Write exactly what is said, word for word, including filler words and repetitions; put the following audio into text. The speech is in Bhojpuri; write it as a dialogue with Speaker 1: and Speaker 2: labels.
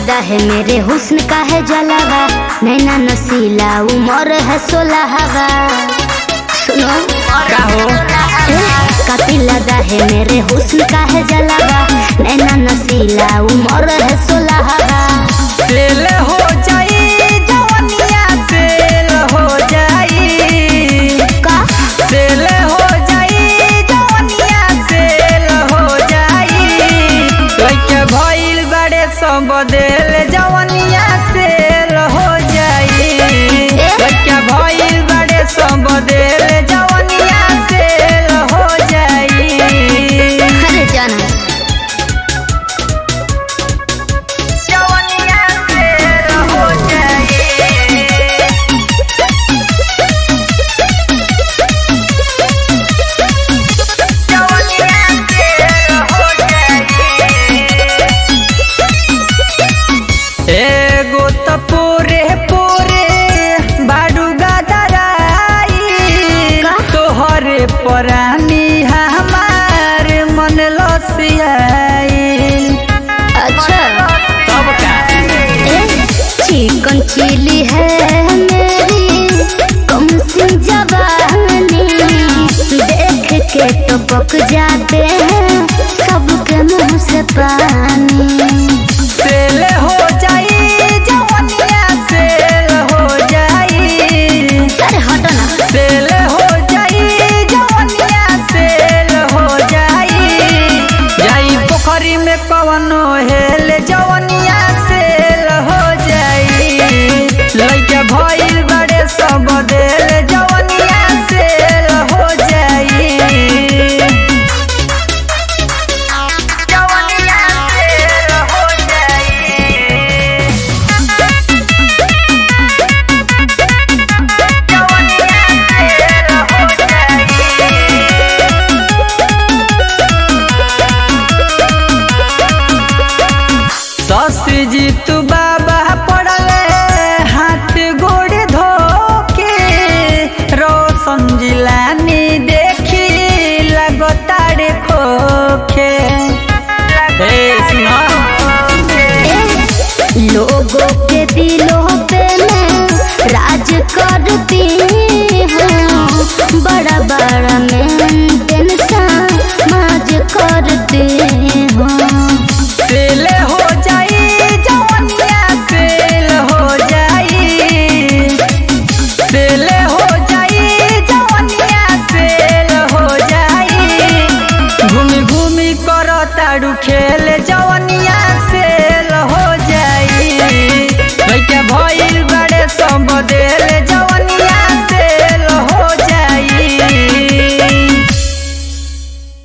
Speaker 1: लदा है मेरे हुस्न का है जलावा, नैना नसीला उम्र है सोलहवा। सुनो
Speaker 2: का हो
Speaker 1: काफी लदा है मेरे हुस्न का है जलावा, नैना नसीला उम्र है सोलहवा।
Speaker 2: सेल हो जाई जवनिया, सेल हो जाई
Speaker 1: का
Speaker 2: सेल हो जाई जवनिया, सेल हो जाई लइके भइल बड़े सब बदल जवनिया, सेल हो जाई लइके भइल बड़े सब बदल जवनिया, सेल हो जाई।
Speaker 1: अरे जाना
Speaker 2: जवनिया सेल हो जाई, जवनिया सेल हो जाई। एगो त पूरे पूरे बाडू गदराई, तोहरे परानी हमार मन लसियाई।
Speaker 1: अच्छा
Speaker 2: तब का
Speaker 1: चिकन चिली है मेरी कम सी जवानी, देख के टपक जाते हैं सबके मुंह से पानी।
Speaker 2: सेल हो जाई जवनिया, सेल हो जाई
Speaker 1: अरे हटो ना
Speaker 2: सेल हो जाई जवनिया, सेल हो जाई जाई पोखरी में कवनो हेल जवनिया, सेल हो जाई लइके भइल बड़े सब देल जवनिया, सेल हो जाई जवनिया सेल हो जाई, जवनिया सेल हो जाई। ससुर जी तू बाबा पड़ले हाथ गोड़ धोके, रोशन जिलानी देखी लगतारे खोखे। ए सुना
Speaker 1: लोगों के दिलों पे मैं राज करती हूँ, बड़ा बड़ा मेंटेन समाज करती हूँ।
Speaker 2: सेल हो जाई जवनिया, सेल हो जाई सेल हो जाई जवनिया, सेल हो जाई घूमी घूमी कर ताड़ू खेल जवनिया,